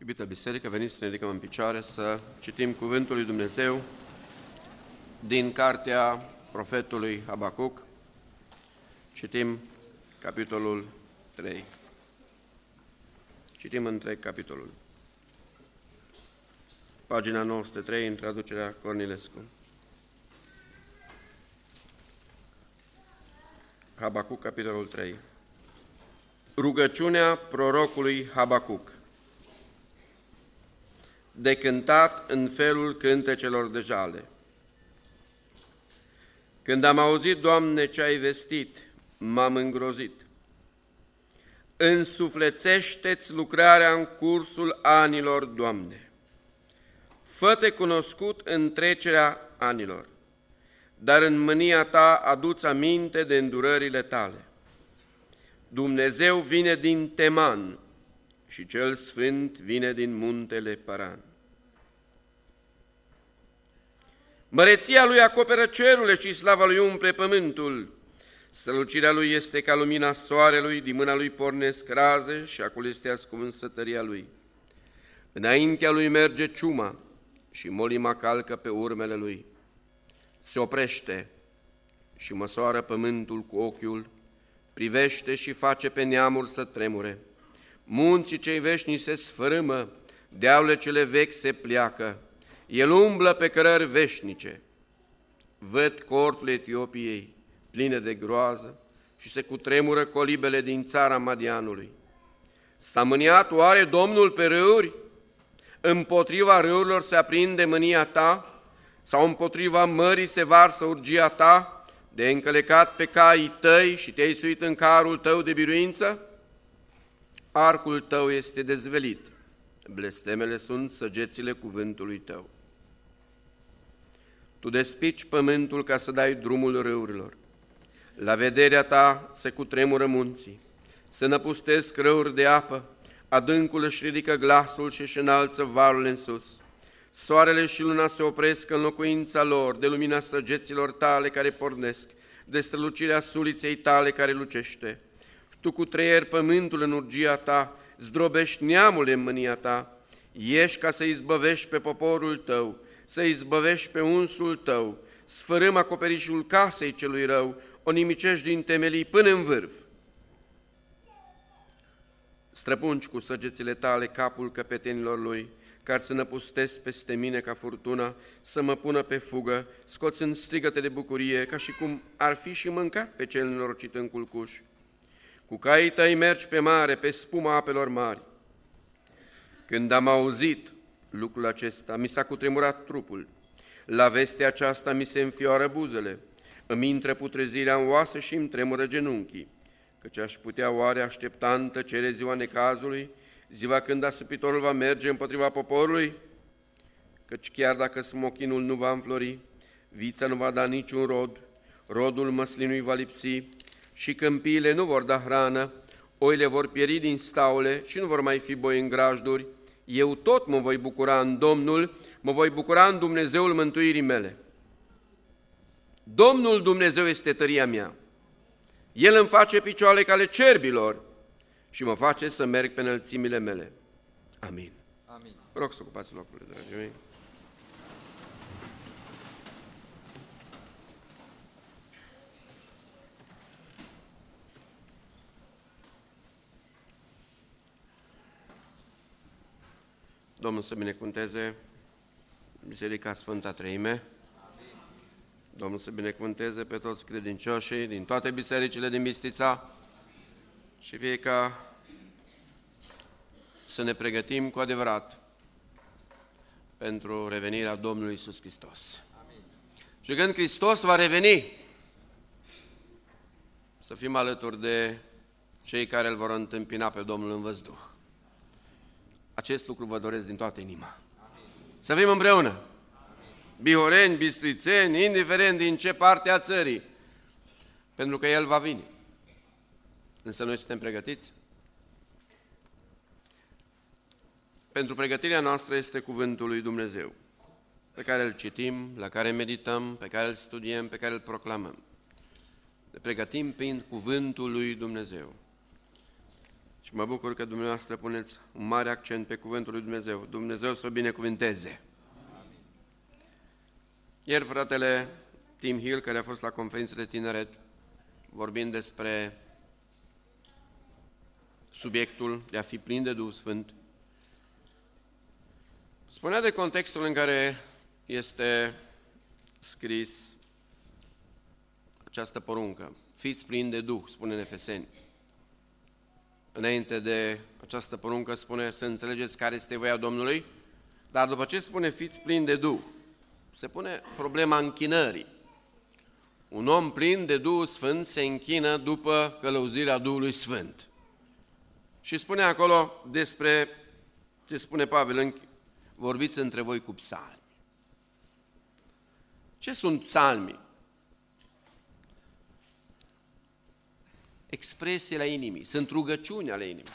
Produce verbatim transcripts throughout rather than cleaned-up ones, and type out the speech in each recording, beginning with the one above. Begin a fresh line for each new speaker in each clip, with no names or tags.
Iubită biserică, veniți să ne ridicăm în picioare, să citim cuvântul lui Dumnezeu din cartea profetului Habacuc. Citim capitolul trei. Citim întreg capitolul. Pagina nouă sute trei, în traducerea Cornilescu. Habacuc, capitolul trei. Rugăciunea prorocului Habacuc. De cântat în felul cântecelor de jale. Când am auzit, Doamne, ce ai vestit, m-am îngrozit. Însuflețește-ți lucrarea în cursul anilor, Doamne. Fă-te cunoscut în trecerea anilor, dar în mânia Ta adu-ți aminte de îndurările Tale. Dumnezeu vine din Teman și cel Sfânt vine din muntele Paran. Măreția Lui acoperă cerurile și slava Lui umple pământul. Strălucirea Lui este ca lumina soarelui, din mâna Lui pornesc raze și acolo este ascunsă tăria Lui. Înaintea Lui merge ciuma și molima calcă pe urmele Lui. Se oprește și măsoară pământul cu ochiul, privește și face pe neamuri să tremure. Munții cei veșnici se sfărâmă, dealurile cele vechi se pleacă. El umblă pe cărări veșnice. Văd cortul Etiopiei, pline de groază, și se cutremură colibele din țara Madianului. S-a mâniat oare Domnul pe râuri? Împotriva râurilor se aprinde mânia Ta? Sau împotriva mării se varsă urgia Ta, de încălecat pe caii Tăi și te-ai suit în carul Tău de biruință? Arcul Tău este dezvelit, blestemele sunt săgețile cuvântului Tău. Tu despici pământul ca să dai drumul râurilor. La vederea Ta se cutremură munții, se năpustesc râuri de apă, adâncul își ridică glasul și își înalță valul în sus. Soarele și luna se opresc în locuința lor, de lumina săgeților Tale care pornesc, de strălucirea suliței Tale care lucește. Tu cu treier pământul în urgia Ta, zdrobești neamul în mânia Ta, ieși ca să izbăvești pe poporul Tău, să izbăvești pe unsul Tău, sfărâm acoperișul casei celui rău, o nimicești din temelii până în vârf. Străpungi cu săgețile Tale capul căpetenilor lui, care să năpustesc peste mine ca furtuna, să mă pună pe fugă, scoți în strigăte de bucurie, ca și cum ar fi și mâncat pe cel nenorocit în culcuș. Cu caii Tăi mergi pe mare, pe spuma apelor mari. Când am auzit lucrul acesta, mi s-a cutremurat trupul. La vestea aceasta mi se înfioară buzele, îmi intră putrezirea în oase și îmi tremură genunchii, căci aș putea oare aștepta în tăcere ziua necazului, ziua când asupitorul va merge împotriva poporului? Căci chiar dacă smochinul nu va înflori, vița nu va da niciun rod, rodul măslinului va lipsi și câmpiile nu vor da hrană, oile vor pieri din staule și nu vor mai fi boi în grajduri, eu tot mă voi bucura în Domnul, mă voi bucura în Dumnezeul mântuirii mele. Domnul Dumnezeu este tăria mea. El îmi face picioare ca ale cerbilor și mă face să merg pe înălțimile mele. Amin.
Amin.
Vă rog să ocupați locurile, dragii mei. Domnul să binecuvânteze Biserica Sfânta Treime. Amin. Domnul să binecuvânteze pe toți credincioșii din toate bisericile din Bistrița și fie ca să ne pregătim cu adevărat pentru revenirea Domnului Iisus Hristos. Amin. Și când Hristos va reveni, să fim alături de cei care îl vor întâmpina pe Domnul în văzduh. Acest lucru vă doresc din toată inima. Amin. Să fim împreună. Amin. Bihoreni, bistrițeni, indiferent din ce parte a țării, pentru că El va veni. Însă noi suntem pregătiți? Pentru pregătirea noastră este cuvântul lui Dumnezeu, pe care îl citim, la care medităm, pe care îl studiem, pe care îl proclamăm. Ne pregătim prin cuvântul lui Dumnezeu. Și mă bucur că dumneavoastră puneți un mare accent pe cuvântul lui Dumnezeu. Dumnezeu să o binecuvânteze. Ieri fratele Tim Hill, care a fost la conferință de tineret, vorbind despre subiectul de a fi plin de Duhul Sfânt, spunea de contextul în care este scris această poruncă. Fiți plini de Duh, spune în Efeseni. Înainte de această poruncă spune să înțelegeți care este voia Domnului, dar după ce spune fiți plini de Duh, se pune problema închinării. Un om plin de Duhul Sfânt se închină după călăuzirea Duhului Sfânt. Și spune acolo despre, ce spune Pavel, vorbiți între voi cu psalmi. Ce sunt psalmii? Expresii ale inimii, sunt rugăciuni ale inimii.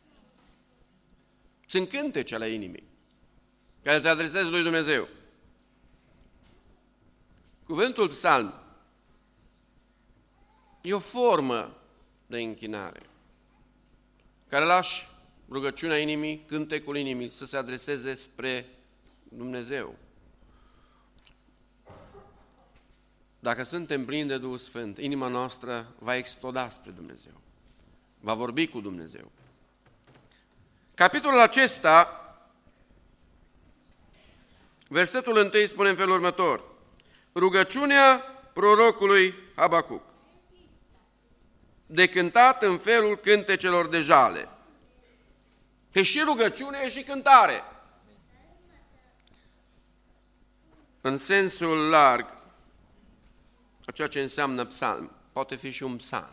Sunt cântece ale inimii, care te adresezi lui Dumnezeu. Cuvântul psalm e o formă de închinare, care lași rugăciunea inimii, cântecul inimii să se adreseze spre Dumnezeu. Dacă suntem plini de Duhul Sfânt, inima noastră va exploda spre Dumnezeu, va vorbi cu Dumnezeu. Capitolul acesta, versetul întâi spune în felul următor: rugăciunea prorocului Habacuc, de cântat în felul cântecelor de jale. E și rugăciune, e și cântare. În sensul larg, a ceea ce înseamnă psalm, poate fi și un psalm.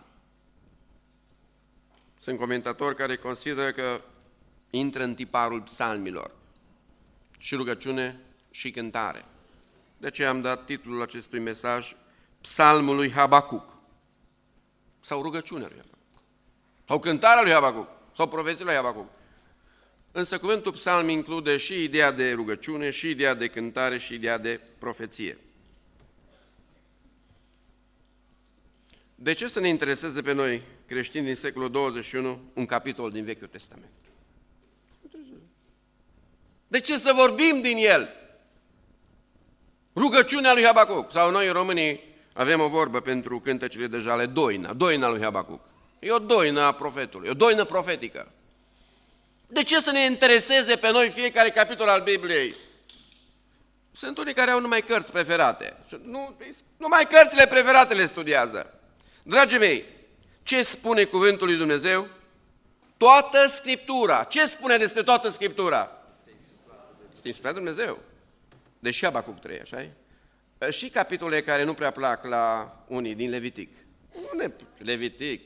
Sunt comentatori care consideră că intră în tiparul psalmilor, și rugăciune și cântare. De aceea am dat titlul acestui mesaj, Psalmul lui Habacuc, sau rugăciunea lui Habacuc, sau cântarea lui Habacuc, sau profeția lui Habacuc. Însă cuvântul psalm include și ideea de rugăciune, și ideea de cântare, și ideea de profeție. De ce să ne intereseze pe noi, creștini din secolul douăzeci și unu, un capitol din Vechiul Testament? De ce să vorbim din el? Rugăciunea lui Habacuc. Sau noi, românii, avem o vorbă pentru cântecele de jale, doina, doina lui Habacuc. E o doină a profetului, o doină profetică. De ce să ne intereseze pe noi fiecare capitol al Bibliei? Sunt unii care au numai cărți preferate. Nu, numai cărțile preferate le studiază. Dragii mei, ce spune cuvântul lui Dumnezeu? Toată Scriptura. Ce spune despre toată Scriptura? Este insuflat Dumnezeu. Deși Habacuc trei, așa-i? Și capitolele care nu prea plac la unii din Levitic. Nu ne... Levitic.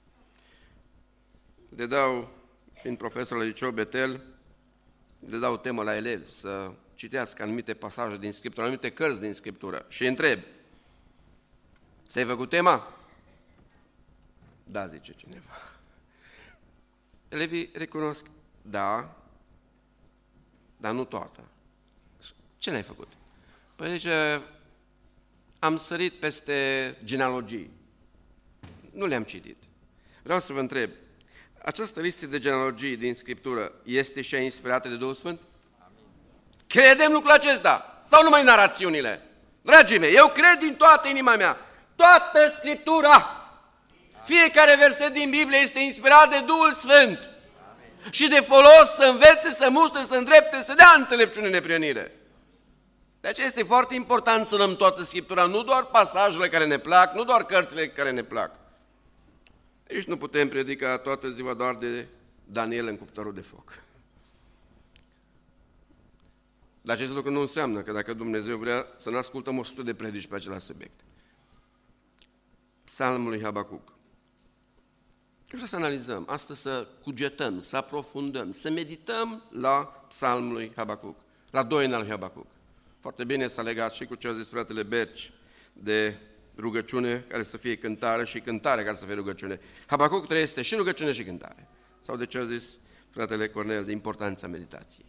Le dau, fiind profesor la liceu Betel, le dau temă la elevi să citească anumite pasaje din Scriptură, anumite cărți din Scriptură și întreb: ți-ai făcut tema? Da, zice cineva. Elevii recunosc: da, dar nu toată. Ce n-ai făcut? Păi zice, am sărit peste genealogii. Nu le-am citit. Vreau să vă întreb, această listă de genealogii din Scriptură este și ea inspirată de Duhul Sfânt? Amin. Credem lucrul acesta? Sau numai narațiunile? Dragii mei, eu cred din toată inima mea, toată Scriptura, fiecare verset din Biblie este inspirat de Duhul Sfânt. Amin. Și de folos să învețe, să mustre, să îndrepte, să dea înțelepciune, neprionire. De aceea este foarte important să luăm toată Scriptura, nu doar pasajele care ne plac, nu doar cărțile care ne plac. Deci nu putem predica toată ziua doar de Daniel în cuptorul de foc. Dar acest lucru nu înseamnă că dacă Dumnezeu vrea să ne ascultăm o sută de predici pe același subiect. Psalmul lui Habacuc. Eu vreau să analizăm, astăzi să cugetăm, să aprofundăm, să medităm la Psalmul lui Habacuc, la doina lui Habacuc. Foarte bine s-a legat și cu ce a zis fratele Berci de rugăciune care să fie cântare și cântare care să fie rugăciune. Habacuc trei este și rugăciune și cântare. Sau de ce a zis fratele Cornel de importanța meditației.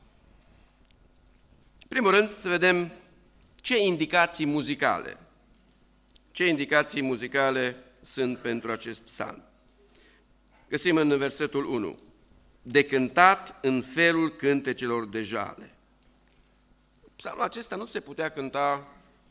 În primul rând să vedem ce indicații muzicale, ce indicații muzicale sunt pentru acest psalm. Găsim în versetul unu. De cântat în felul cântecelor de jale. Psalmul acesta nu se putea cânta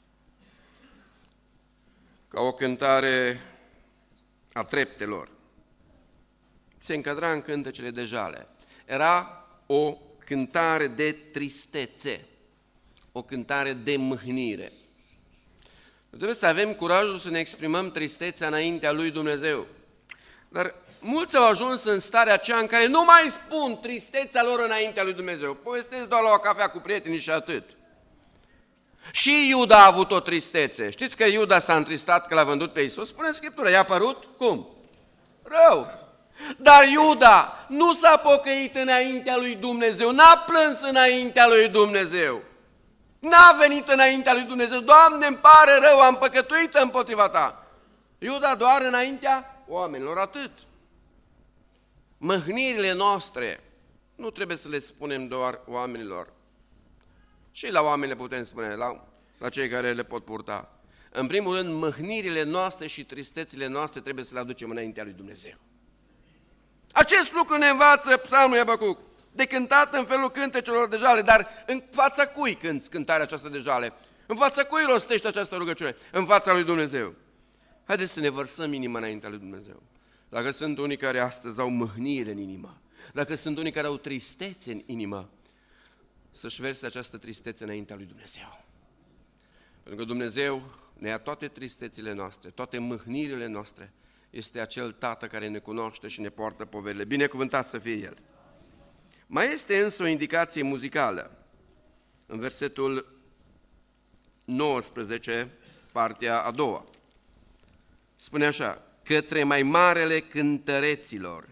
ca o cântare a treptelor. Se încadra în cântecele de jale. Era o cântare de tristețe, o cântare de mâhnire. Trebuie să avem curajul să ne exprimăm tristețea înaintea lui Dumnezeu. Dar mulți au ajuns în starea aceea în care nu mai spun tristețea lor înaintea lui Dumnezeu. Povestesc doar la o cafea cu prietenii și atât. Și Iuda a avut o tristețe. Știți că Iuda s-a întristat că l-a vândut pe Iisus? Spune în Scriptură, i-a părut cum? Rău. Dar Iuda nu s-a pocăit înaintea lui Dumnezeu, n-a plâns înaintea lui Dumnezeu. N-a venit înaintea lui Dumnezeu, Doamne, îmi pare rău, am păcătuit împotriva Ta. Iuda doar înaintea oamenilor, atât. Mâhnirile noastre nu trebuie să le spunem doar oamenilor. Și la oameni le putem spune, la, la cei care le pot purta. În primul rând, mâhnirile noastre și tristețile noastre trebuie să le aducem înaintea lui Dumnezeu. Acest lucru ne învață Psalmul Habacuc, de cântat în felul cântecelor de jale, dar în fața cui cânți cântarea aceasta de jale? În fața cui rostești această rugăciune? În fața lui Dumnezeu. Haideți să ne vărsăm inima înaintea lui Dumnezeu. Dacă sunt unii care astăzi au mâhnire în inimă, dacă sunt unii care au tristețe în inimă, să-și verse această tristețe înaintea lui Dumnezeu. Pentru că Dumnezeu ne ia toate tristețile noastre, toate mâhnirile noastre. Este acel Tată care ne cunoaște și ne poartă poverile. Binecuvântat să fie El. Mai este însă o indicație muzicală. În versetul nouăsprezece, partea a doua. Spune așa, către mai marele cântăreților.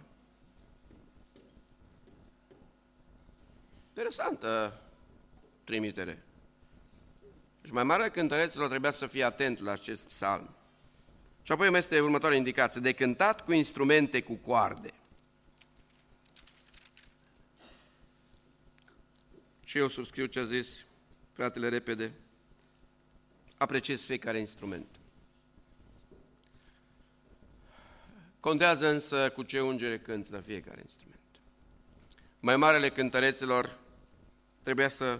Interesantă trimitere. Deci mai marele cântăreților trebuia să fie atent la acest psalm. Și apoi mai este următoarea indicație, de cântat cu instrumente cu coarde. Și eu subscriu ce a zis fratele repede, apreciez fiecare instrument. Contează însă cu ce ungere cânți la fiecare instrument. Mai marele cântăreților trebuia să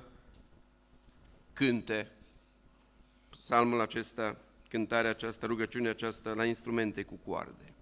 cânte psalmul acesta, cântarea aceasta, rugăciunea aceasta la instrumente cu coarde.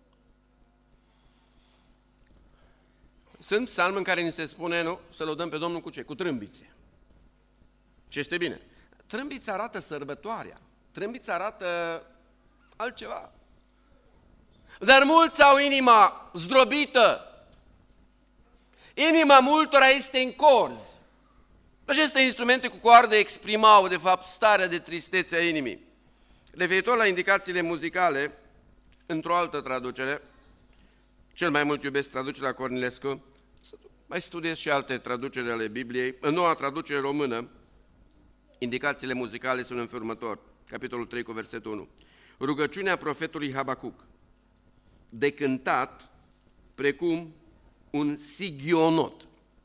Sunt psalmi în care ni se spune, nu, să lăudăm pe Domnul cu ce? Cu trâmbițe. Ce este bine. Trâmbița arată sărbătoarea, trâmbița arată altceva. Dar mulți au inima zdrobită, inima multora este în corzi. Aceste instrumente cu coarde exprimau, de fapt, starea de tristețe a inimii. Referitor la indicațiile muzicale, într-o altă traducere, cel mai mult iubesc traducerea Cornilescu, mai studiez și alte traduceri ale Bibliei. În noua traducere română, indicațiile muzicale sunt în felul următor, capitolul trei cu versetul unu. Rugăciunea profetului Habacuc, de cântat precum un sigionot.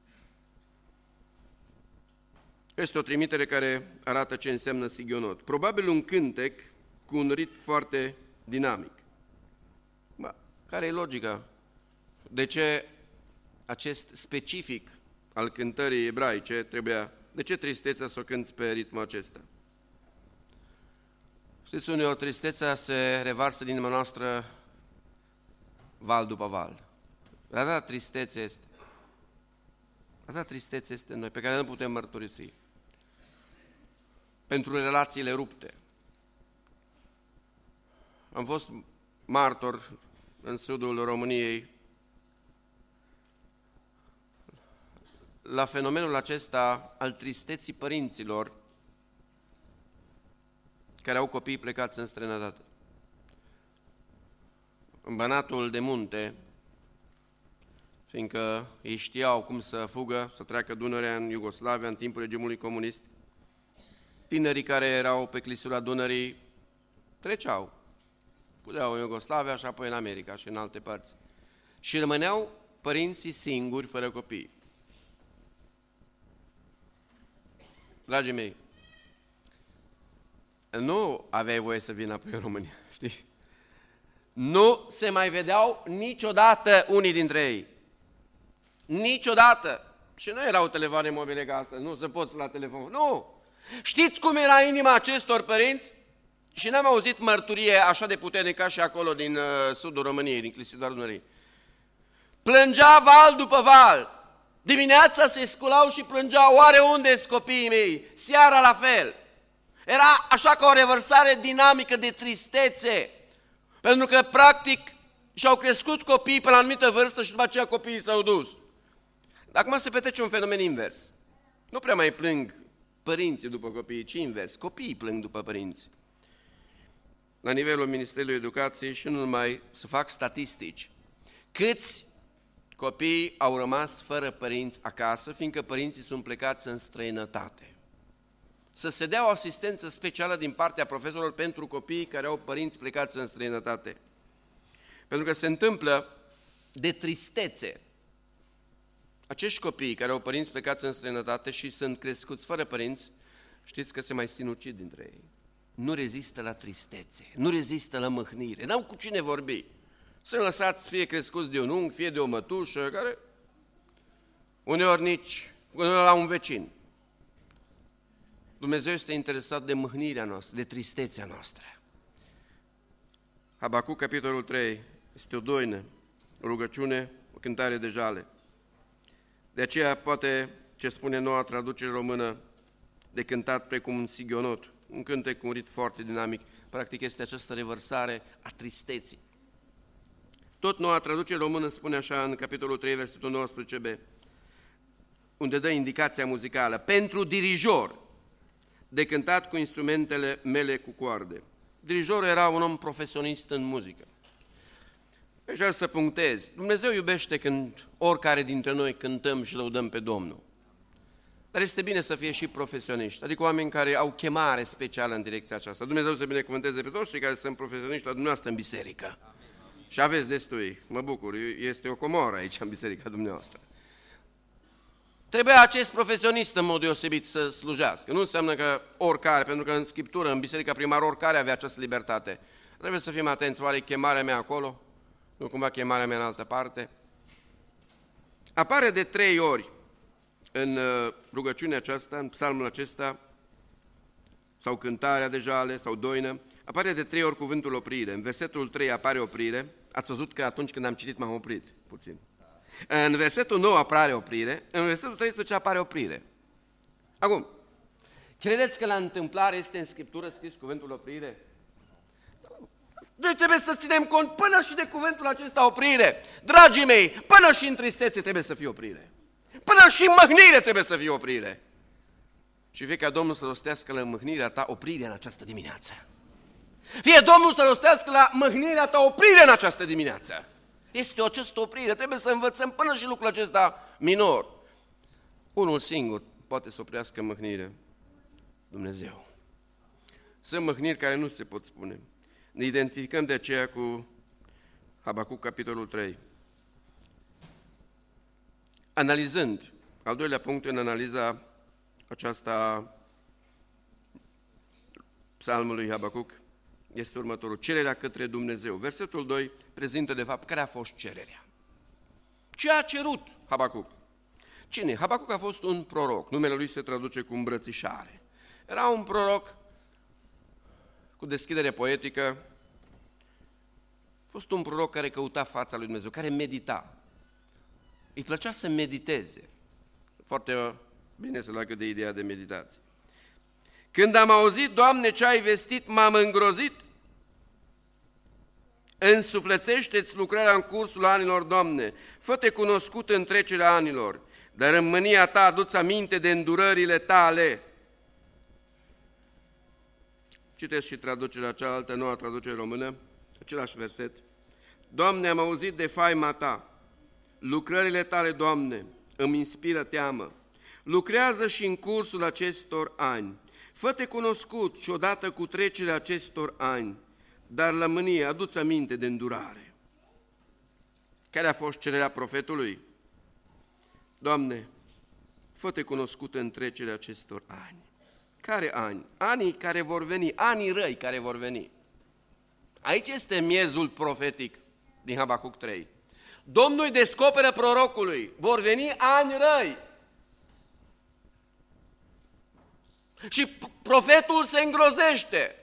Este o trimitere care arată ce înseamnă sigionot. Probabil un cântec cu un ritm foarte dinamic. Ba, care e logica? De ce acest specific al cântării ebraice trebuia, de ce tristețea să o cânți pe ritmul acesta? Știți, uneori tristețea se revarsă din inima noastră val după val. Atâta tristețe este. Atâta tristețe este în noi, pe care nu putem mărturisi. Pentru relațiile rupte. Am fost martor în sudul României la fenomenul acesta al tristeții părinților care au copii plecați în străinătate. În Banatul de Munte, fiindcă ei știau cum să fugă, să treacă Dunărea în Iugoslavia în timpul regimului comunist, tinerii care erau pe clisura Dunării treceau, puteau în Iugoslavia și apoi în America și în alte părți. Și rămâneau părinții singuri, fără copii. Dragii mei, nu aveai voie să vii înapoi în România, știi? Nu se mai vedeau niciodată unii dintre ei. Niciodată. Și nu erau telefoane mobile ca astăzi, nu se poți la telefon. Nu! Știți cum era inima acestor părinți? Și n-am auzit mărturie așa de puternică ca și acolo din uh, sudul României, din Clisidoar Dunării. Plângea val după val. Dimineața se sculau și plângeau, oare unde-s copiii mei? Seara la fel. Era așa ca o revărsare dinamică de tristețe. Pentru că, practic, și-au crescut copiii pe la anumită vârstă și după aceea copiii s-au dus. Dar acum se petrece un fenomen invers. Nu prea mai plâng părinții după copii, ci invers. Copiii plâng după părinți. La nivelul Ministerului Educației și nu numai, să fac statistici. Câți copii au rămas fără părinți acasă, fiindcă părinții sunt plecați în străinătate? Să se dea o asistență specială din partea profesorilor pentru copiii care au părinți plecați în străinătate. Pentru că se întâmplă de tristețe. Acești copii care au părinți plecați în străinătate și sunt crescuți fără părinți, știți că se mai sinucid dintre ei. Nu rezistă la tristețe, nu rezistă la mâhnire, n-au cu cine vorbi. Sunt lăsați fie crescuți de un unghi, fie de o mătușă, care uneori nici la un vecin. Dumnezeu este interesat de mâhnirea noastră, de tristețea noastră. Habacuc, capitolul trei, este o doină, o rugăciune, o cântare de jale. De aceea, poate, ce spune noua traducere română, de cântat precum un sigionot, un cântec cu un ritm foarte dinamic, practic este această revărsare a tristeții. Tot noua traducere română spune așa în capitolul trei, versetul nouăsprezece b, unde dă indicația muzicală, pentru dirijor, de cântat cu instrumentele mele cu coarde. Dirijorul era un om profesionist în muzică. Deci vreau să punctez. Dumnezeu iubește când oricare dintre noi cântăm și lăudăm pe Domnul. Dar este bine să fie și profesioniști, adică oameni care au chemare specială în direcția aceasta. Dumnezeu să binecuvânteze pe toți cei care sunt profesioniști la dumneavoastră în biserică. Amin. Și aveți destui, mă bucur, este o comoră aici în biserica dumneavoastră. Trebuia acest profesionist în mod deosebit să slujească. Nu înseamnă că oricare, pentru că în Scriptură, în biserica primară, oricare avea această libertate. Trebuie să fim atenți, oare chemarea mea acolo? Nu cumva chemarea mea în altă parte? Apare de trei ori în rugăciunea aceasta, în psalmul acesta, sau cântarea de jale, sau doină, apare de trei ori cuvântul oprire. În versetul trei apare oprire. Ați văzut că atunci când am citit m-am oprit puțin. În versetul nouă apare oprire, în versetul treisprezece apare oprire. Acum, credeți că la întâmplare este în Scriptură scris cuvântul oprire? Noi trebuie să ținem cont până și de cuvântul acesta oprire. Dragii mei, până și în tristețe trebuie să fie oprire. Până și în mâhnire trebuie să fie oprire. Și fie ca Domnul să rostească la mâhnirea ta oprire în această dimineață. Fie Domnul să rostească la mâhnirea ta oprire în această dimineață. Este o această oprire, trebuie să învățăm până și lucrul acesta minor. Unul singur poate să oprească mâhnirea. Dumnezeu. Sunt mâhniri care nu se pot spune. Ne identificăm de aceea cu Habacuc, capitolul trei. Analizând, al doilea punct în analiza aceasta psalmului Habacuc, este următorul, cererea către Dumnezeu. Versetul doi prezintă de fapt care a fost cererea. Ce a cerut Habacuc? Cine? Habacuc a fost un proroc, numele lui se traduce cu îmbrățișare. Era un proroc cu deschidere poetică, a fost un proroc care căuta fața lui Dumnezeu, care medita. Îi plăcea să mediteze. Foarte bine să leagă de ideea de meditație. Când am auzit, Doamne, ce ai vestit, m-am îngrozit. Însuflețește-ți lucrarea în cursul anilor, Doamne, fă-te cunoscut în trecerea anilor, dar în mânia ta adu-ți aminte de îndurările tale. Citesc și traducerea cealaltă, noua traducere română, același verset. Doamne, am auzit de faima ta, lucrările tale, Doamne, îmi inspiră teamă. Lucrează și în cursul acestor ani. Fă-te cunoscut și odată cu trecerea acestor ani, dar la mânie adu-ți aminte de îndurare. Care a fost cererea profetului? Doamne, fă-te cunoscut în trecerea acestor ani. Care ani? Anii care vor veni, anii răi care vor veni. Aici este miezul profetic din Habacuc trei. Domnul îi descoperă prorocului, vor veni ani răi. Și profetul se îngrozește.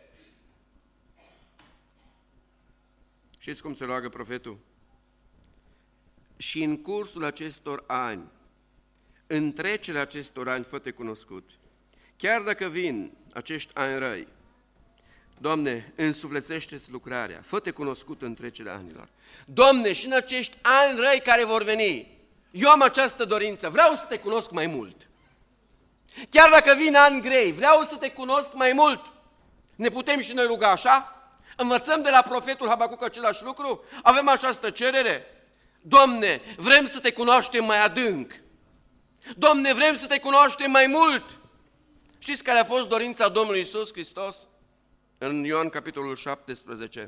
Știți cum se roagă profetul? Și în cursul acestor ani, în trecerea acestor ani, fă-te cunoscut. Chiar dacă vin acești ani răi, Doamne, însuflețește-ți lucrarea, fă-te cunoscut în trecerea anilor. Doamne, și în acești ani răi care vor veni, eu am această dorință, vreau să te cunosc mai mult. Chiar dacă vin ani grei, vreau să te cunosc mai mult. Ne putem și noi ruga așa? Învățăm de la profetul Habacuc același lucru? Avem această cerere? Doamne, vrem să te cunoaștem mai adânc. Doamne, vrem să te cunoaștem mai mult. Știți care a fost dorința Domnului Iisus Hristos? În Ioan capitolul șaptesprezece.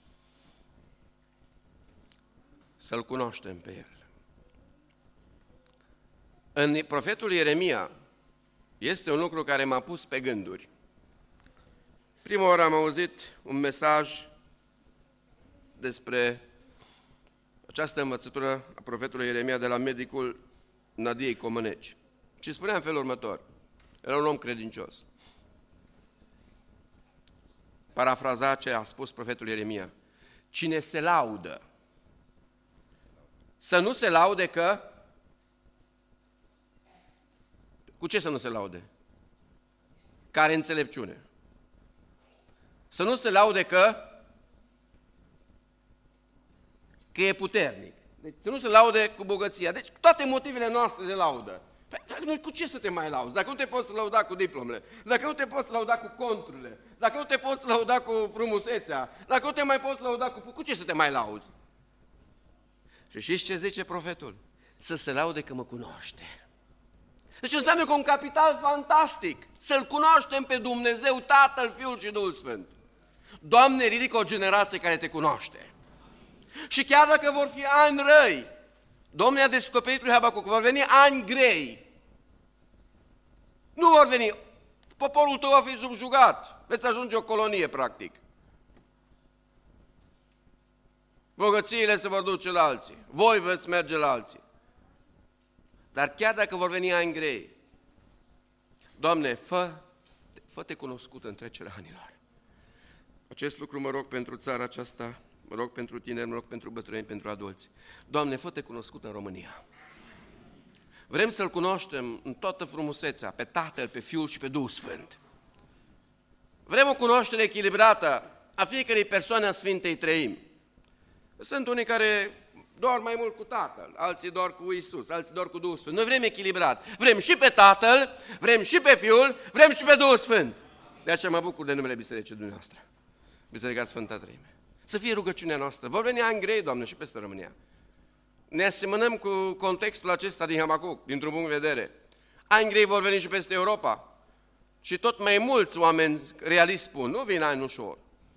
Să-L cunoaștem pe El. În profetul Ieremia este un lucru care m-a pus pe gânduri. Prima oară am auzit un mesaj despre această învățătură a profetului Ieremia de la medicul Nadiei Comăneci. Și spunea în felul următor, era un om credincios. Parafraza ce a spus profetul Ieremia, cine se laudă, să nu se laude că... Cu ce să nu se laude? Că are înțelepciune. Să nu se laude că... că e puternic. Deci să nu se laude cu bogăția. Deci toate motivele noastre de laudă. Păi, noi cu ce să te mai lauzi? Dacă nu te poți lauda cu diplomele, dacă nu te poți lauda cu conturile, dacă nu te poți lauda cu frumusețea, dacă nu te mai poți lauda cu... Cu ce să te mai lauzi? Și știți ce zice profetul? Să se laude că mă cunoaște. Deci înseamnă că un capital fantastic, să-L cunoaștem pe Dumnezeu, Tatăl, Fiul și Duhul Sfânt. Doamne, ridică o generație care te cunoaște. Și chiar dacă vor fi ani răi, Domnul a descoperit lui Habacuc, vor veni ani grei. Nu vor veni. Poporul tău va fi subjugat. Veți ajunge o colonie, practic. Bogățiile se vor duce la alții. Voi veți merge la alții. Dar chiar dacă vor veni ani grei, Doamne, fă, fă-te cunoscut în trecerea anilor. Acest lucru mă rog pentru țara aceasta, mă rog pentru tineri, mă rog pentru bătrâni, pentru adulți. Doamne, fă-te cunoscut în România. Vrem să-L cunoaștem în toată frumusețea, pe Tatăl, pe Fiul și pe Duhul Sfânt. Vrem o cunoaștere echilibrată a fiecărei persoane a Sfintei Treimi. Sunt unii care doar mai mult cu Tatăl, alții doar cu Iisus, alții doar cu Duhul Sfânt. Noi vrem echilibrat. Vrem și pe Tatăl, vrem și pe Fiul, vrem și pe Duhul Sfânt. De aceea mă bucur de numele Bisericii dumneavoastră. Biserica Sfânta Treime. Să fie rugăciunea noastră. Vor veni ani grei, Doamne, și peste România. Ne asemănăm cu contextul acesta din Habacuc, dintr-un punct de vedere. Ani grei vor veni și peste Europa. Și tot mai mulți oameni realist spun, nu vin ani ușor.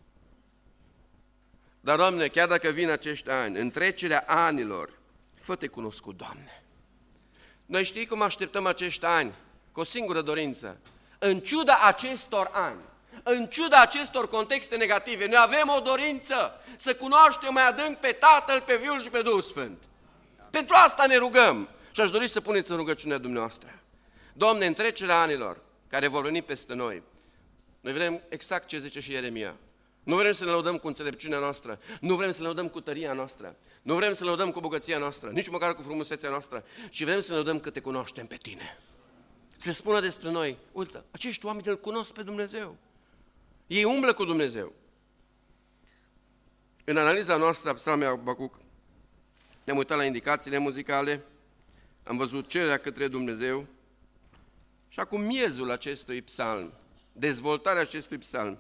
Dar, Doamne, chiar dacă vin acești ani, în trecerea anilor, fă-te cunoscut, Doamne. Noi știi cum așteptăm acești ani? Cu o singură dorință. În ciuda acestor ani, în ciuda acestor contexte negative, noi avem o dorință să cunoaștem mai adânc pe Tatăl, pe Fiul și pe Duhul Sfânt. Pentru asta ne rugăm și aș dori să puneți în rugăciunea dumneavoastră. Doamne, în trecerea anilor care vor veni peste noi, noi vrem exact ce zice și Ieremia. Nu vrem să ne lăudăm cu înțelepciunea noastră, nu vrem să ne lăudăm cu tăria noastră, nu vrem să ne lăudăm cu bogăția noastră, nici măcar cu frumusețea noastră, ci vrem să ne lăudăm că te cunoaștem pe tine. Se spună despre noi, uite, acești oameni îl cunosc pe Dumnezeu. Ei umblă cu Dumnezeu. În analiza noastră a psalmului Habacuc, ne-am uitat la indicațiile muzicale, am văzut cererea către Dumnezeu și acum miezul acestui psalm, dezvoltarea acestui psalm,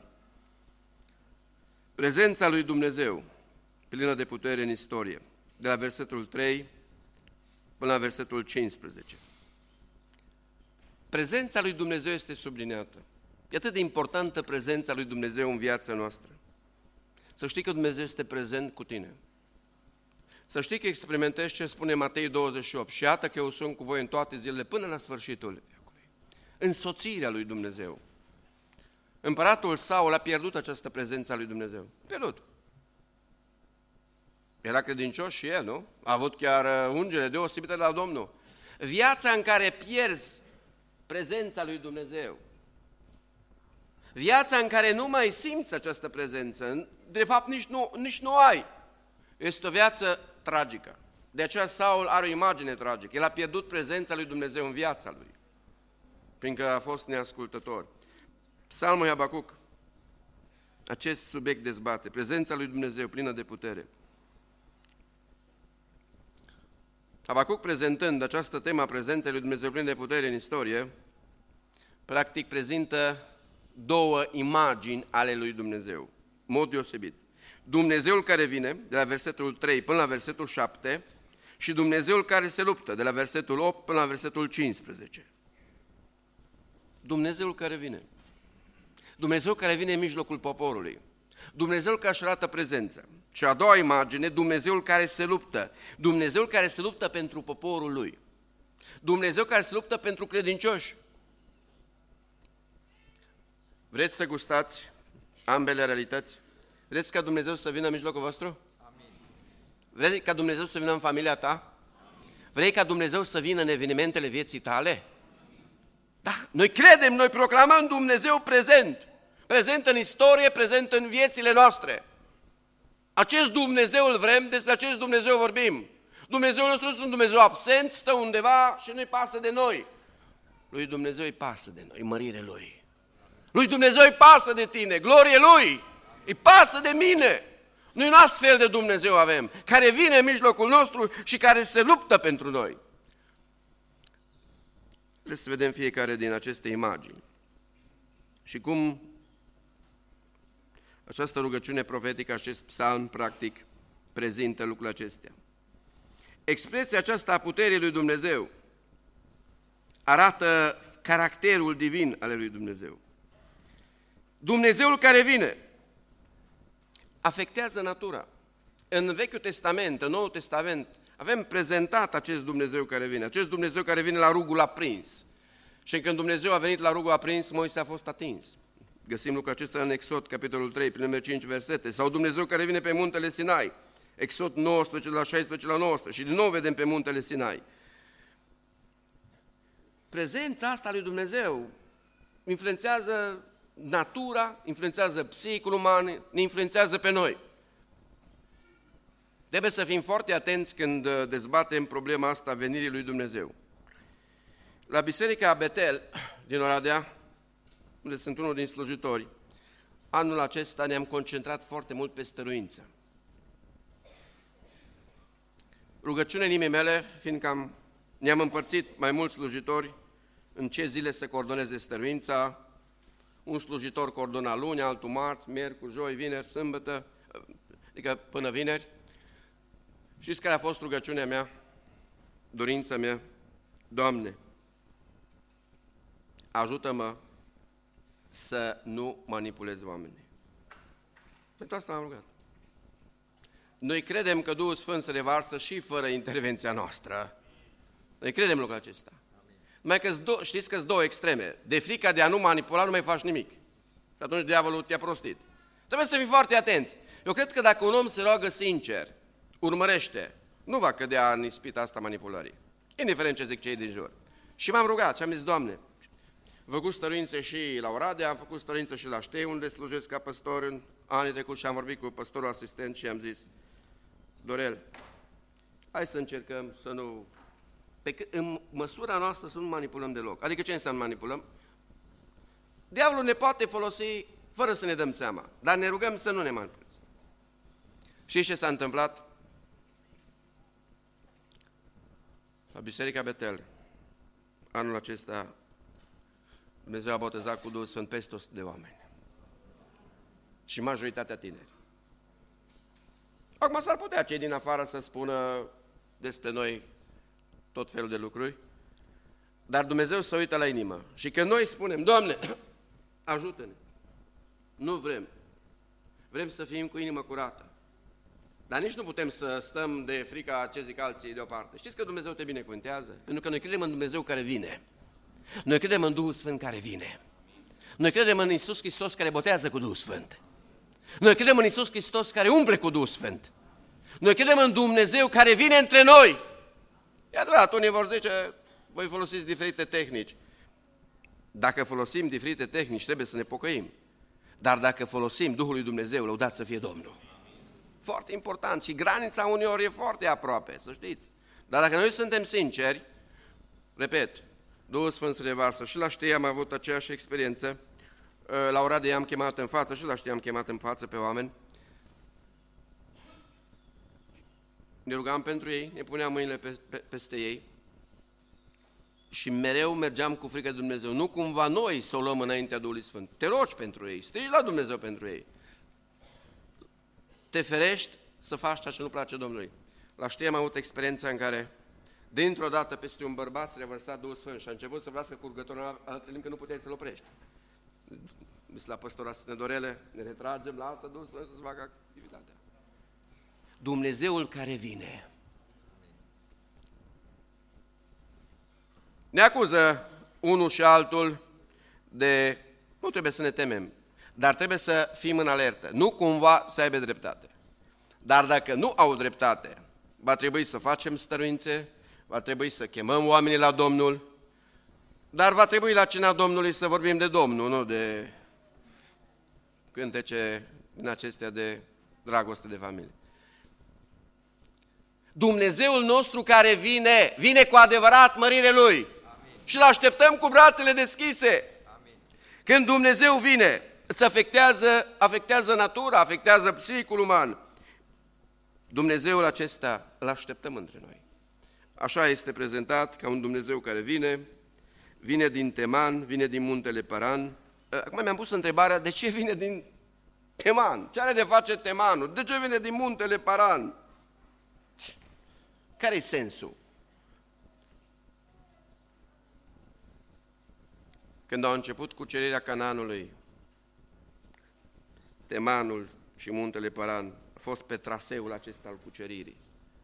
prezența lui Dumnezeu, plină de putere în istorie, de la versetul trei până la versetul cincisprezece. Prezența lui Dumnezeu este subliniată. E atât de importantă prezența lui Dumnezeu în viața noastră. Să știi că Dumnezeu este prezent cu tine. Să știi că experimentezi ce spune Matei douăzeci și opt. Și iată că eu sunt cu voi în toate zilele până la sfârșitul veacului. Însoțirea lui Dumnezeu. Împăratul Saul a pierdut această prezență a lui Dumnezeu. Pierdut. Era credincios și el, nu? A avut chiar ungere deosebită de la Domnul. Viața în care pierzi prezența lui Dumnezeu, viața în care nu mai simți această prezență, de fapt nici nu, nici nu ai, este o viață tragică. De aceea Saul are o imagine tragică. El a pierdut prezența lui Dumnezeu în viața lui, fiindcă a fost neascultător. Psalmul Habacuc, acest subiect dezbate, prezența lui Dumnezeu plină de putere. Habacuc, prezentând această temă a prezenței lui Dumnezeu plină de putere în istorie, practic prezintă două imagini ale lui Dumnezeu, în mod deosebit. Dumnezeul care vine, de la versetul trei până la versetul șapte, și Dumnezeul care se luptă, de la versetul opt până la versetul cincisprezece. Dumnezeul care vine. Dumnezeu care vine în mijlocul poporului. Dumnezeul care își arată prezența. Și a doua imagine, Dumnezeul care se luptă. Dumnezeul care se luptă pentru poporul lui. Dumnezeu care se luptă pentru credincioși. Vreți să gustați ambele realități? Vreți ca Dumnezeu să vină în mijlocul vostru? Amin. Vrei ca Dumnezeu să vină în familia ta? Amin. Vrei ca Dumnezeu să vină în evenimentele vieții tale? Amin. Da, noi credem, noi proclamăm Dumnezeu prezent. Prezent în istorie, prezent în viețile noastre. Acest Dumnezeu îl vrem, despre acest Dumnezeu vorbim. Dumnezeul nostru nu este un Dumnezeu absent, stă undeva și nu-i pasă de noi. Lui Dumnezeu îi pasă de noi, mărire Lui. Lui Dumnezeu îi pasă de tine, glorie Lui, îi pasă de mine. Noi un astfel de Dumnezeu avem, care vine în mijlocul nostru și care se luptă pentru noi. Haideți să vedem fiecare din aceste imagini și cum această rugăciune profetică, acest psalm, practic, prezintă lucrurile acestea. Expresia aceasta a puterii lui Dumnezeu arată caracterul divin al lui Dumnezeu. Dumnezeul care vine afectează natura. În Vechiul Testament, în Noul Testament, avem prezentat acest Dumnezeu care vine, acest Dumnezeu care vine la rugul aprins. Și când Dumnezeu a venit la rugul aprins, Moise a fost atins. Găsim lucrul acesta în Exod, capitolul trei, primele cinci versete. Sau Dumnezeu care vine pe muntele Sinai, Exod nouăsprezece, la șaisprezece la nouăsprezece. Și din nou vedem pe muntele Sinai. Prezența asta lui Dumnezeu influențează natura, influențează psihicul uman, ne influențează pe noi. Trebuie să fim foarte atenți când dezbatem problema asta a venirii lui Dumnezeu. La Biserica Betel din Oradea, unde sunt unul din slujitori, anul acesta ne-am concentrat foarte mult pe stăruință. Rugăciunea inimii mele, fiindcă am, ne-am împărțit mai mulți slujitori în ce zile să coordoneze stăruința, un slujitor coordona luni, altul marți, miercuri, joi, vineri, sâmbătă, adică până vineri. Știți care a fost rugăciunea mea, dorința mea? Doamne, ajută-mă să nu manipulez oamenii. Pentru asta m-am rugat. Noi credem că Duhul Sfânt se revarsă și fără intervenția noastră. Noi credem lucrul acesta. Numai că știți că sunt două extreme. De frica de a nu manipula nu mai faci nimic. Și atunci diavolul te-a prostit. Trebuie să fim foarte atenți. Eu cred că dacă un om se roagă sincer, urmărește, nu va cădea în ispita asta manipulării. Indiferent ce zic cei din jur. Și m-am rugat și am zis, Doamne, am făcut stăruințe și la Oradea, am făcut stăruințe și la Ștei, unde slujesc ca păstor în anii trecuți și am vorbit cu păstorul asistent și am zis, Dorel, hai să încercăm să nu... Pe cât, în măsura noastră să nu manipulăm deloc. Adică ce înseamnă manipulăm? Diavolul ne poate folosi fără să ne dăm seama, dar ne rugăm să nu ne manipulăm. Și ce s-a întâmplat? La Biserica Betel, anul acesta, Dumnezeu a botezat cu Duhul Sfânt peste o sută de oameni. Și majoritatea tineri. Acum s-ar putea cei din afară să spună despre noi tot felul de lucruri, dar Dumnezeu se uită la inimă. Și când noi spunem, Doamne, ajută-ne, nu vrem, vrem să fim cu inimă curată, dar nici nu putem să stăm de frica ce zic alții deoparte. Știți că Dumnezeu te binecuvântează? Pentru că noi credem în Dumnezeu care vine. Noi credem în Duhul Sfânt care vine. Noi credem în Iisus Hristos care botează cu Duhul Sfânt. Noi credem în Iisus Hristos care umple cu Duhul Sfânt. Noi credem în Dumnezeu care vine între noi. E adevărat, unii vor zice, voi folosiți diferite tehnici. Dacă folosim diferite tehnici, trebuie să ne pocăim. Dar dacă folosim Duhul lui Dumnezeu, lăudat să fie Domnul. Foarte important și granița uneori e foarte aproape, să știți. Dar dacă noi suntem sinceri, repet, Duhul Sfânt se revarsă. Și la știe am avut aceeași experiență. La Oradea am chemat în față și la știe am chemat în față pe oameni. Ne rugam pentru ei, ne puneam mâinile pe, pe, peste ei și mereu mergeam cu frică de Dumnezeu. Nu cumva noi să o luăm înaintea Duhului Sfânt. Te rogi pentru ei, strigi la Dumnezeu pentru ei. Te ferești să faci ceea ce nu place Domnului. La știe am avut experiența în care dintr-o dată peste un bărbat se revărsa Duhul Sfânt și a început să vrească curgătorul în altă limbă că nu puteai să-l oprești. Bis la păstora Snedorele, ne retragem, lasă Duhul Sfânt să-ți facă activitatea. Dumnezeul care vine. Ne acuză unul și altul de, nu trebuie să ne temem, dar trebuie să fim în alertă, nu cumva să aibă dreptate. Dar dacă nu au dreptate, va trebui să facem stăruințe, va trebui să chemăm oamenii la Domnul, dar va trebui la cina Domnului să vorbim de Domnul, nu de cântece din acestea de dragoste de familie. Dumnezeul nostru care vine, vine cu adevărat mărire Lui. Amin. Și îl așteptăm cu brațele deschise. Amin. Când Dumnezeu vine, îți afectează, afectează natura, afectează psihicul uman. Dumnezeul acesta îl așteptăm între noi. Așa este prezentat ca un Dumnezeu care vine, vine din Teman, vine din muntele Paran. Acum mi-am pus întrebarea, de ce vine din Teman? Ce are de face Temanul? De ce vine din muntele Paran? Care-i sensul? Când au început cucerirea Canaanului, Temanul și muntele Paran a fost pe traseul acesta al cuceririi.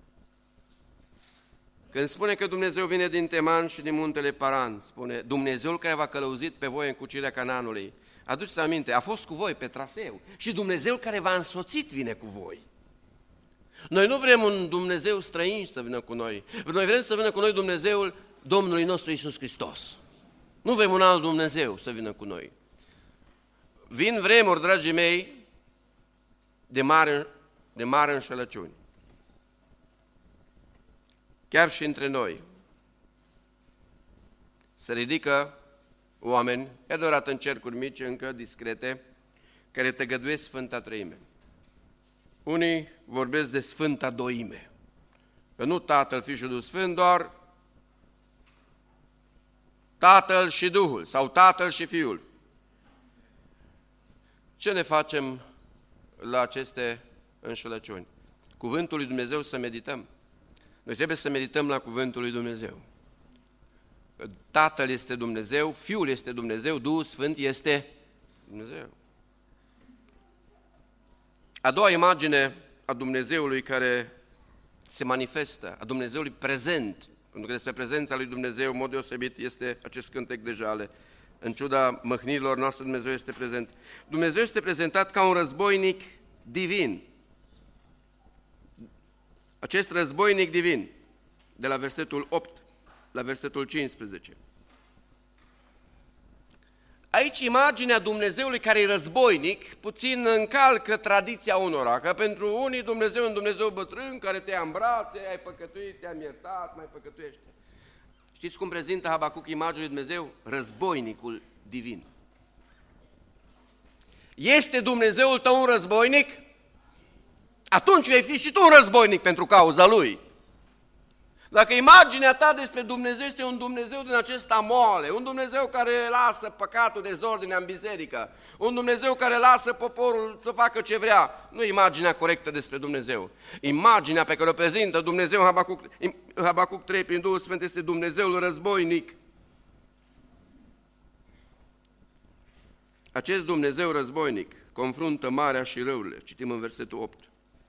Când spune că Dumnezeu vine din Teman și din muntele Paran, spune Dumnezeul care v-a călăuzit pe voi în cucerirea Canaanului, aduceți aminte, a fost cu voi pe traseu și Dumnezeul care v-a însoțit vine cu voi. Noi nu vrem un Dumnezeu străin să vină cu noi. Noi vrem să vină cu noi Dumnezeul Domnului nostru Iisus Hristos. Nu vrem un alt Dumnezeu să vină cu noi. Vin vremuri, dragii mei, de mare, de mare înșelăciuni. Chiar și între noi. Se ridică oameni, e adevărat în cercuri mici, încă discrete, care tăgăduiesc Sfânta Treime. Unii vorbesc de Sfânta Doime, că nu Tatăl, Fiul și Duhul Sfânt, doar Tatăl și Duhul, sau Tatăl și Fiul. Ce ne facem la aceste înșelăciuni? Cuvântul lui Dumnezeu să medităm. Noi trebuie să medităm la Cuvântul lui Dumnezeu. Tatăl este Dumnezeu, Fiul este Dumnezeu, Duhul Sfânt este Dumnezeu. A doua imagine a Dumnezeului care se manifestă, a Dumnezeului prezent, pentru că despre prezența lui Dumnezeu, în mod deosebit, este acest cântec de jale. În ciuda măhnirilor noastre, Dumnezeu este prezent. Dumnezeu este prezentat ca un războinic divin. Acest războinic divin, de la versetul opt la versetul cincisprezece. Aici imaginea Dumnezeului care e războinic puțin încalcă tradiția unora, că pentru unii Dumnezeu e un Dumnezeu bătrân care te ia în brațe, ai păcătuit, te-am iertat, mai păcătuiește. Știți cum prezintă Habacuc imaginea lui Dumnezeu? Războinicul divin. Este Dumnezeul tău un războinic? Atunci vei fi și tu un războinic pentru cauza Lui. Dacă imaginea ta despre Dumnezeu este un Dumnezeu din acesta moale, un Dumnezeu care lasă păcatul, dezordinea în biserică, un Dumnezeu care lasă poporul să facă ce vrea, nu imaginea corectă despre Dumnezeu. Imaginea pe care o prezintă Dumnezeu în Habacuc, Habacuc trei prin Duhul Sfânt este Dumnezeul războinic. Acest Dumnezeu războinic confruntă marea și râurile, citim în versetul opt.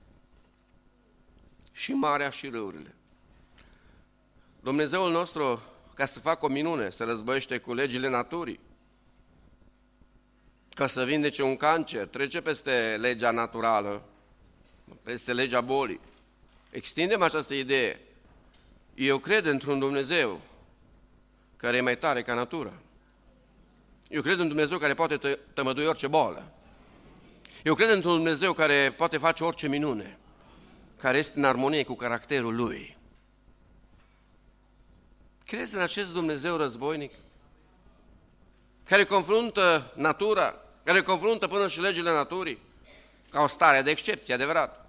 Și marea și râurile. Dumnezeul nostru, ca să facă o minune, se războiește cu legile naturii, ca să vindece un cancer, trece peste legea naturală, peste legea bolii. Extindem această idee. Eu cred într-un Dumnezeu care e mai tare ca natura. Eu cred în Dumnezeu care poate tă- tămădui orice boală. Eu cred într-un Dumnezeu care poate face orice minune, care este în armonie cu caracterul Lui. Crezi în acest Dumnezeu războinic? Care confruntă natura, care confruntă până și legile naturii, ca o stare de excepție, adevărat.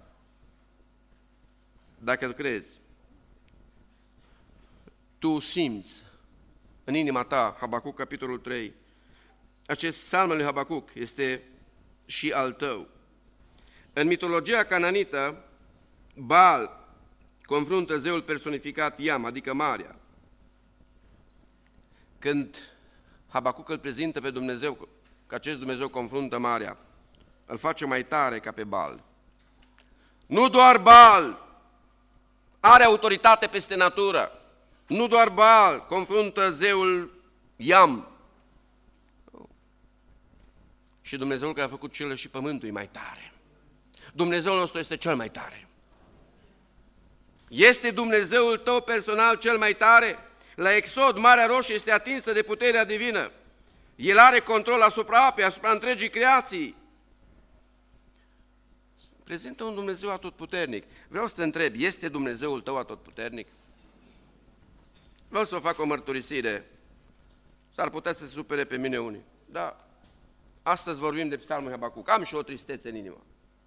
Dacă îl crezi, tu simți în inima ta, Habacuc, capitolul trei, acest psalm al lui Habacuc este și al tău. În mitologia cananită, Baal confruntă zeul personificat Iam, adică Marea. Când Habacuc îl prezintă pe Dumnezeu, că acest Dumnezeu confruntă Marea, îl face mai tare ca pe Baal. Nu doar Baal are autoritate peste natură, nu doar Baal confruntă zeul Iam, și Dumnezeul care a făcut cele și pământul e mai tare. Dumnezeul nostru este cel mai tare. Este Dumnezeul tău personal cel mai tare? La Exod, Marea Roșie este atinsă de puterea divină. El are control asupra apei, asupra întregii creații. Prezintă un Dumnezeu atotputernic. Vreau să te întreb, este Dumnezeul tău atotputernic? Vreau să fac o mărturisire. S-ar putea să se supere pe mine unii. Dar astăzi vorbim de psalmul Habacuc. Am și o tristețe în inimă.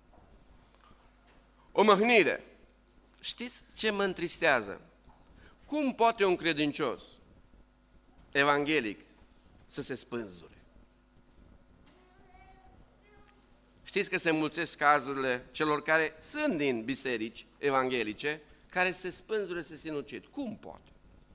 O mâhnire. Știți ce mă întristează? Cum poate un credincios evanghelic să se spânzure? Știți că se mulțesc cazurile celor care sunt din biserici evanghelice, care se spânzure, se sinucid. Cum poate?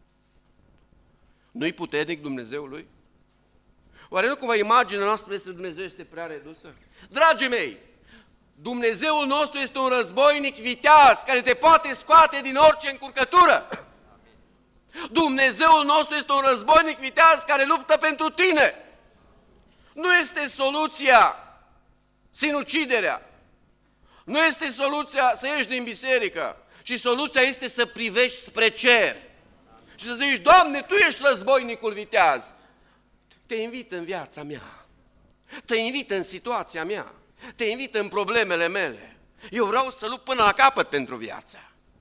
Nu-i puternic Dumnezeul lui? Oare nu cumva imaginea noastră despre Dumnezeu este prea redusă? Dragii mei, Dumnezeul nostru este un războinic viteaz care te poate scoate din orice încurcătură. Dumnezeul nostru este un războinic viteaz care luptă pentru tine. Nu este soluția sinuciderea. Nu este soluția să ieși din biserică. Și soluția este să privești spre cer. Și să zici, Doamne, Tu ești războinicul viteaz. Te invit în viața mea. Te invit în situația mea. Te invit în problemele mele. Eu vreau să lupt până la capăt pentru viața.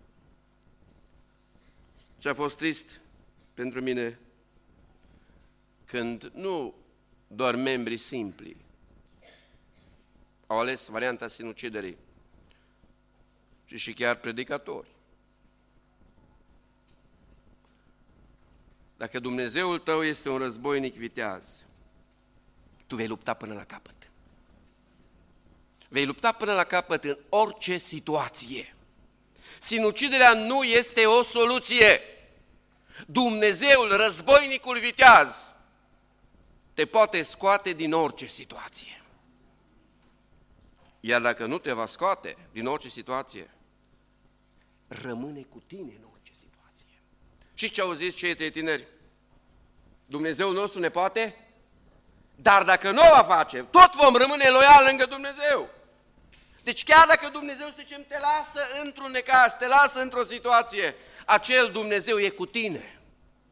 Ce a fost trist pentru mine când nu doar membrii simpli au ales varianta sinuciderii, ci și chiar predicatori. Dacă Dumnezeul tău este un războinic viteaz, tu vei lupta până la capăt. Vei lupta până la capăt în orice situație. Sinuciderea nu este o soluție. Dumnezeul, războinicul viteaz, te poate scoate din orice situație. Iar dacă nu te va scoate din orice situație, rămâne cu tine în orice situație. Și ce au zis cei tineri? Dumnezeul nostru ne poate? Dar dacă nu o va face, tot vom rămâne loiali lângă Dumnezeu. Deci chiar dacă Dumnezeu, să zicem, te lasă într-un necaz, te lasă într-o situație, acel Dumnezeu e cu tine.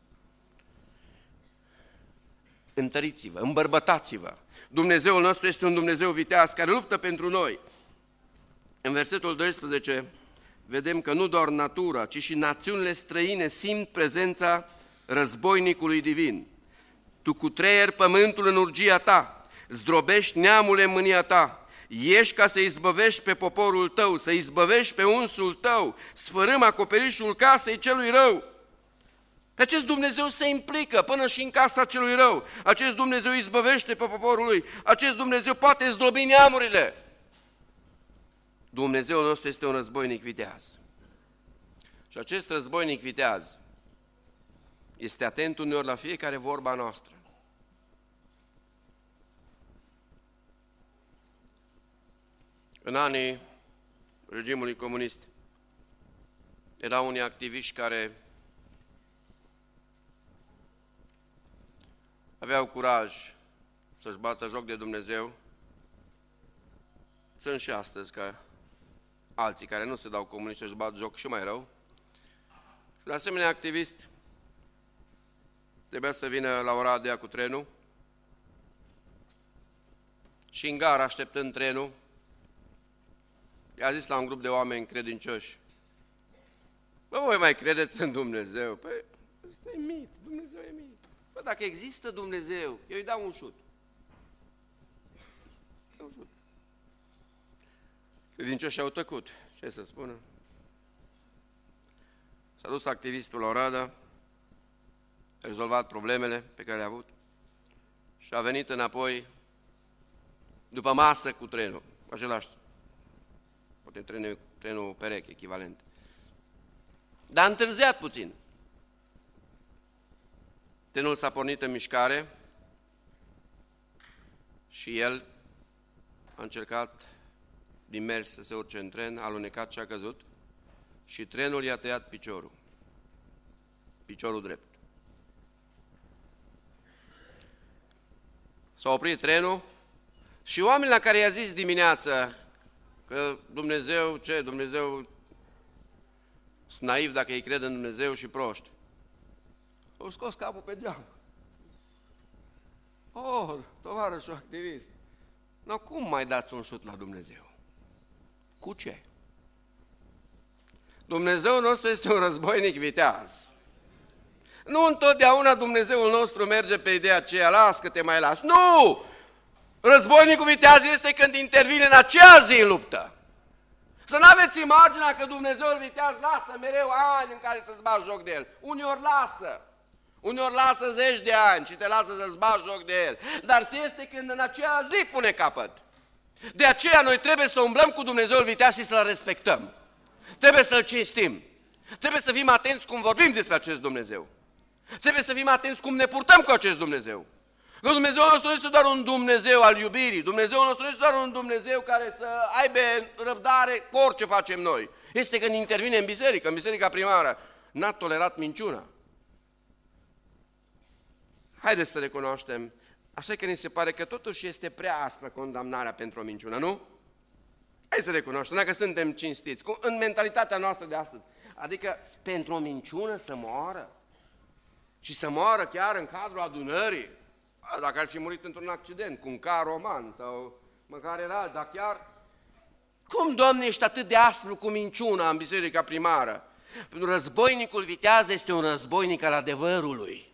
Întăriți-vă, îmbărbătați-vă. Dumnezeul nostru este un Dumnezeu viteaz care luptă pentru noi. În versetul doisprezece vedem că nu doar natura, ci și națiunile străine simt prezența războinicului divin. Tu cutreieri pământul în urgia ta, zdrobești neamul în mânia ta, ieși ca să izbăvești pe poporul tău, să izbăvești pe unsul tău, sfărâm acoperișul casei celui rău. Acest Dumnezeu se implică până și în casa celui rău. Acest Dumnezeu izbăvește pe poporul lui. Acest Dumnezeu poate zdrobi neamurile. Dumnezeul nostru este un războinic viteaz. Și acest războinic viteaz este atent uneori la fiecare vorba noastră. În anii regimului comunist erau unii activiști care aveau curaj să-și bată joc de Dumnezeu. Sunt și astăzi ca alții care nu se dau comuniști și bat joc și mai rău. Și de asemenea activist trebuia să vină la Oradea cu trenul și în gara, așteptând trenul, i-a zis la un grup de oameni credincioși: bă, voi mai credeți în Dumnezeu? Păi, ăsta e mit, Dumnezeu e mit. Bă, dacă există Dumnezeu, eu îi dau un șut. Credincioșii au tăcut. Ce să spună? S-a dus activistul la Oradea, a rezolvat problemele pe care le-a avut și a venit înapoi după masă cu trenul, același, poate trenul, trenul pereche, echivalent. Dar a întârziat puțin. Trenul s-a pornit în mișcare și el a încercat din mers să se urce în tren, a alunecat și a căzut și trenul i-a tăiat piciorul, piciorul drept. S-a oprit trenul și oamenii la care i-a zis dimineața că Dumnezeu, ce, Dumnezeu sunt naiv dacă îi cred în Dumnezeu și proști, au scos capul pe geam. Oh, tovarășul activist, no, cum mai dați un șut la Dumnezeu? Cu ce? Dumnezeul nostru este un războinic viteaz. Nu întotdeauna Dumnezeul nostru merge pe ideea aceea, las că te mai las. Nu! Războinicul viteaz este când intervine în aceea zi în luptă. Să nu aveți imaginea că Dumnezeul viteaz lasă mereu ani în care să-ți bagi joc de el. Uneori lasă. Uneori lasă zeci de ani și te lasă să-ți bagi joc de el. Dar se este când în aceea zi pune capăt. De aceea noi trebuie să umblăm cu Dumnezeul viteaz și să-L respectăm. Trebuie să-L cinstim. Trebuie să fim atenți cum vorbim despre acest Dumnezeu. Trebuie să fim atenți cum ne purtăm cu acest Dumnezeu. Că Dumnezeul nostru nu este doar un Dumnezeu al iubirii. Dumnezeul nostru nu este doar un Dumnezeu care să aibă răbdare cu orice facem noi. Este când intervine în biserică, în biserica primară. N-a tolerat minciuna. Haideți să recunoaștem. Așa că ni se pare că totuși este prea aspră condamnarea pentru o minciună, nu? Hai să recunoaștem, dacă suntem cinstiți, în mentalitatea noastră de astăzi. Adică pentru o minciună să moară. Și să moară chiar în cadrul adunării. Dacă ar fi murit într-un accident, cu un car roman sau măcar era, dar chiar... Cum, Doamne, ești atât de aspru cu minciuna în biserica primară? Războinicul viteaz este un războinic al adevărului.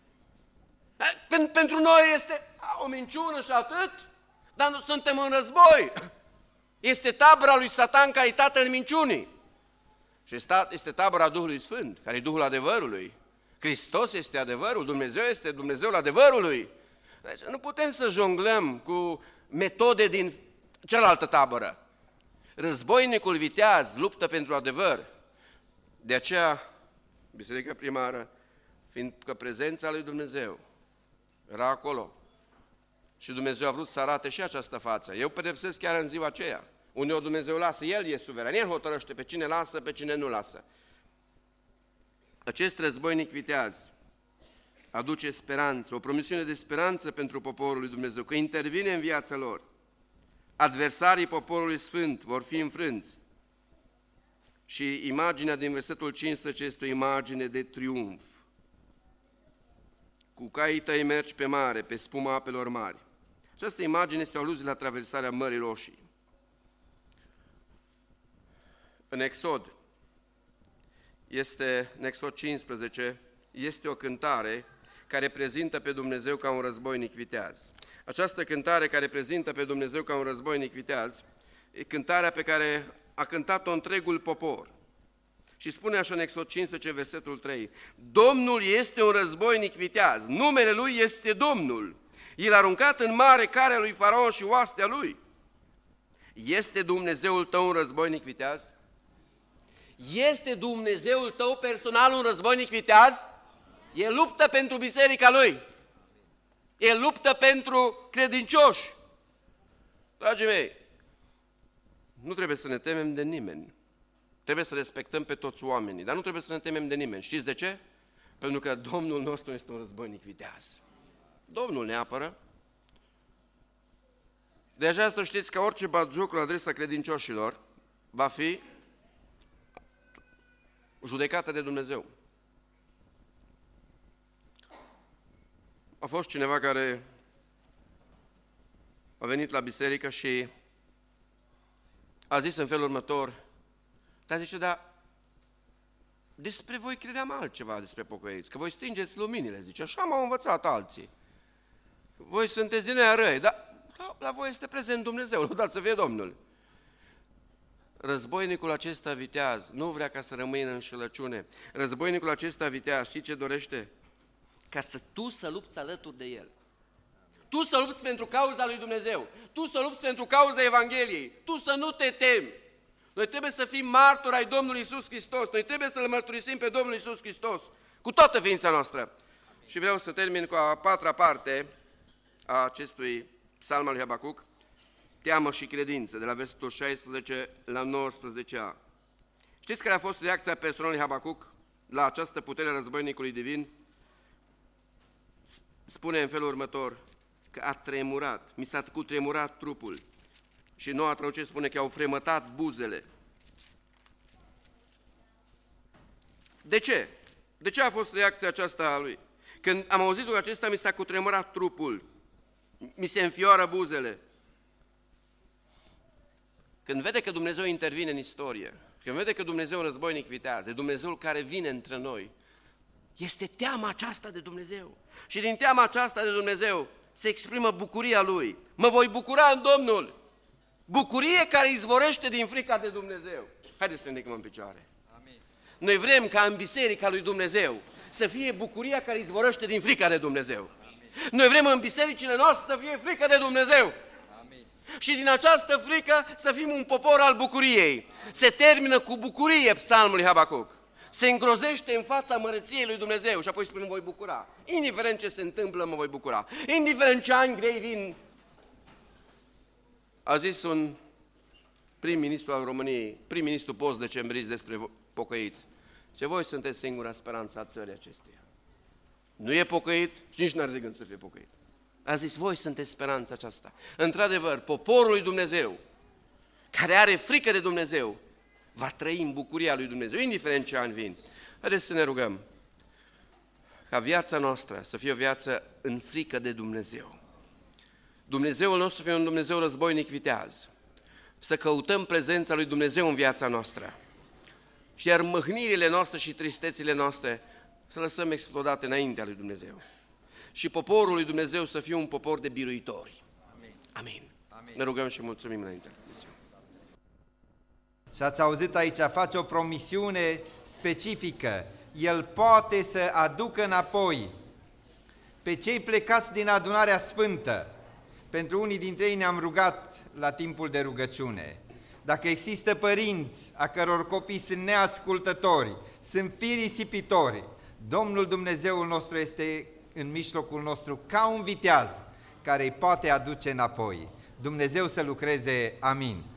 Pentru noi este o minciună și atât, dar nu suntem în război. Este tabăra lui Satan care e tatăl minciunii. Și este tabăra Duhului Sfânt, care e Duhul adevărului. Hristos este adevărul, Dumnezeu este Dumnezeul adevărului. Deci nu putem să jonglăm cu metode din cealaltă tabără. Războinicul viteaz luptă pentru adevăr. De aceea, biserica primară, fiindcă prezența lui Dumnezeu era acolo și Dumnezeu a vrut să arate și această față. Eu pedepsesc chiar în ziua aceea. Uneori Dumnezeu lasă, El e suveran, El hotărăște pe cine lasă, pe cine nu lasă. Acest războinic viteaz aduce speranță, o promisiune de speranță pentru poporul lui Dumnezeu, că intervine în viața lor. Adversarii poporului sfânt vor fi înfrânți. Și imaginea din versetul cincisprezece este o imagine de triumf. Cu caii tăi mergi pe mare, pe spuma apelor mari. Această imagine este o aluzie la traversarea Mării Roșii. În Exod, este, în Exod cincisprezece, este o cântare care prezintă pe Dumnezeu ca un războinic viteaz. Această cântare care prezintă pe Dumnezeu ca un războinic viteaz e cântarea pe care a cântat-o întregul popor. Și spune așa în Exod cincisprezece, versetul trei, Domnul este un războinic viteaz, numele Lui este Domnul. El a aruncat în mare carea lui Faraon și oastea lui. Este Dumnezeul tău un războinic viteaz? Este Dumnezeul tău personal un războinic viteaz? El luptă pentru biserica Lui. El luptă pentru credincioși. Dragii mei, nu trebuie să ne temem de nimeni. Trebuie să respectăm pe toți oamenii, dar nu trebuie să ne temem de nimeni. Știți de ce? Pentru că Domnul nostru este un războinic viteaz. Domnul ne apără. De aceea să știți că orice batjoc la adresa credincioșilor va fi judecată de Dumnezeu. A fost cineva care a venit la biserică și a zis în felul următor, dar zice, da, despre voi credeam altceva despre pocăiți, că voi stingeți luminile, zice, așa m-au învățat alții. Voi sunteți din aia răi, dar da, la voi este prezent Dumnezeu, lăudați să fie Domnul. Războinicul acesta viteaz nu vrea ca să rămână în înșelăciune. Războinicul acesta viteaz, știi ce dorește? Ca tu să lupți alături de el. Tu să lupți pentru cauza lui Dumnezeu. Tu să lupți pentru cauza Evangheliei. Tu să nu te temi. Noi trebuie să fim martori ai Domnului Iisus Hristos. Noi trebuie să-L mărturisim pe Domnul Iisus Hristos cu toată ființa noastră. Amin. Și vreau să termin cu a patra parte a acestui psalm al lui Habacuc, teamă și credință, de la versetul șaisprezece la nouăsprezece a. Știți care a fost reacția personalului Habacuc la această putere a războinicului divin? Spune în felul următor, că a tremurat, mi s-a cutremurat trupul. Și noua traducere spune că au fremătat buzele. De ce? De ce a fost reacția aceasta a lui? Când am auzit lucrul acesta, mi s-a cutremurat trupul, mi se înfioară buzele. Când vede că Dumnezeu intervine în istorie, când vede că Dumnezeu războinic vitează, Dumnezeul care vine între noi, este teama aceasta de Dumnezeu. Și din teama aceasta de Dumnezeu se exprimă bucuria Lui. Mă voi bucura în Domnul. Bucurie care izvorește din frica de Dumnezeu. Haideți să ne ridicăm în picioare. Amin. Noi vrem ca în biserica lui Dumnezeu să fie bucuria care izvorăște din frica de Dumnezeu. Amin. Noi vrem în bisericile noastre să fie frică de Dumnezeu. Amin. Și din această frică să fim un popor al bucuriei. Se termină cu bucurie psalmul lui Habacuc. Se îngrozește în fața măreției lui Dumnezeu și apoi spune, mă voi bucura. Indiferent ce se întâmplă, mă voi bucura. Indiferent ce ani grei vin. A zis un prim-ministru al României, prim-ministru post-decembrist despre pocăiți. Ce voi sunteți singura speranță a țării acesteia. Nu e pocăit și nici n-are de gând să fie pocăit. A zis, voi sunteți speranța aceasta. Într-adevăr, poporul lui Dumnezeu, care are frică de Dumnezeu, va trăi în bucuria lui Dumnezeu, indiferent ce ani vin. Haideți să ne rugăm ca viața noastră să fie o viață în frică de Dumnezeu. Dumnezeul nostru să fie un Dumnezeu războinic viteaz. Să căutăm prezența lui Dumnezeu în viața noastră. Și iar mâhnirile noastre și tristețile noastre să lăsăm explodate înaintea lui Dumnezeu. Și poporul lui Dumnezeu să fie un popor de biruitori. Amin. Amin. Amin. Ne rugăm și mulțumim înaintea lui Dumnezeu.
Și ați auzit aici, face o promisiune specifică. El poate să aducă înapoi pe cei plecați din adunarea sfântă. Pentru unii dintre ei ne-am rugat la timpul de rugăciune. Dacă există părinți a căror copii sunt neascultători, sunt fii risipitori, Domnul Dumnezeul nostru este în mijlocul nostru ca un viteaz care îi poate aduce înapoi. Dumnezeu să lucreze, amin.